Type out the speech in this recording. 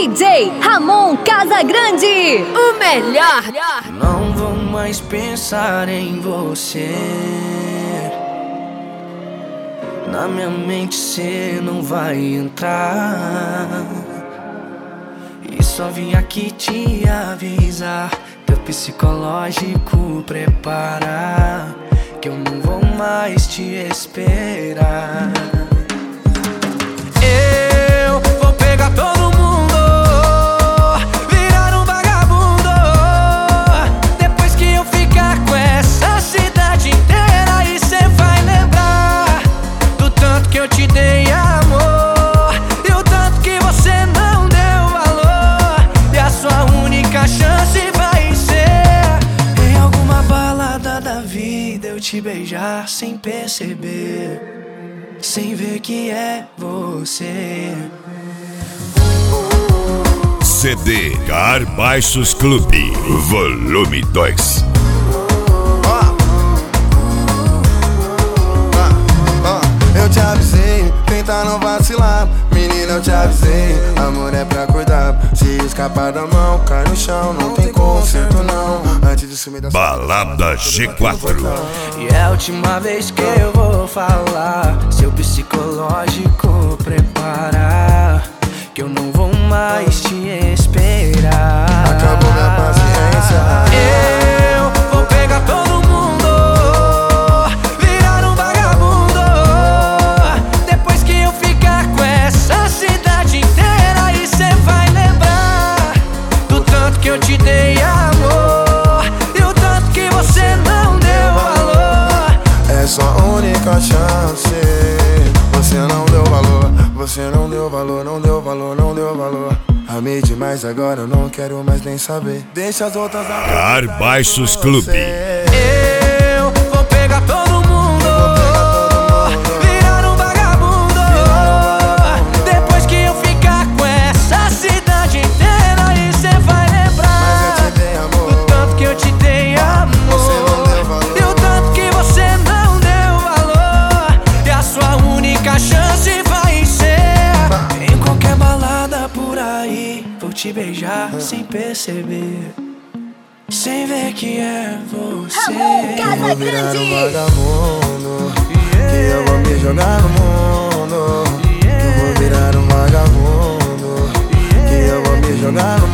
DJ Ramon Casagrande, o melhor. Não vou mais pensar em você. Na minha mente cê não vai entrar. E só vim aqui te avisar, teu psicológico prepara, que eu não vou mais te esperar. Eu vou pegar todo mundo, virar um vagabundo. Depois que eu ficar com essa cidade inteira, e cê vai lembrar do tanto que eu te dei amor, e o tanto que você não deu valor. E a sua única chance vai ser em alguma balada da vida eu te beijar sem perceber, sem ver que é você. CD Car Baixos Clube, volume 2. Eu te avisei, tenta não vacilar. Menina, eu te avisei, amor é pra cuidar. Se escapar da mão, cai no chão, não tem conserto não. Antes de sumir da Balada G4. E é a última vez que eu vou falar, seu psicológico preparar, que eu não vou mais te esperar. Acabou minha paciência. Eu vou pegar todo mundo, virar um vagabundo. Depois que eu ficar com essa cidade inteira, e cê vai lembrar do tanto que eu te dei amor, e o tanto que você não deu valor. É sua única chance. Você não deu valor, você não deu valor, não deu valor, não deu valor. Amei demais, agora eu não quero mais nem saber. Deixa as outras Car Baixos Clube. Eu vou pegar todo mundo, virar um vagabundo. Depois que eu ficar com essa cidade inteira, e cê vai lembrar do tanto que eu te dei amor, e o tanto que você não deu valor. E a sua única chance vai ser em qualquer balada por aí, vou te beijar sem perceber, sem ver que é você. Ramon vou virar um Casagrande. vagabundo, que eu vou me jogar no mundo. Que eu vou virar um vagabundo, que eu vou me jogar no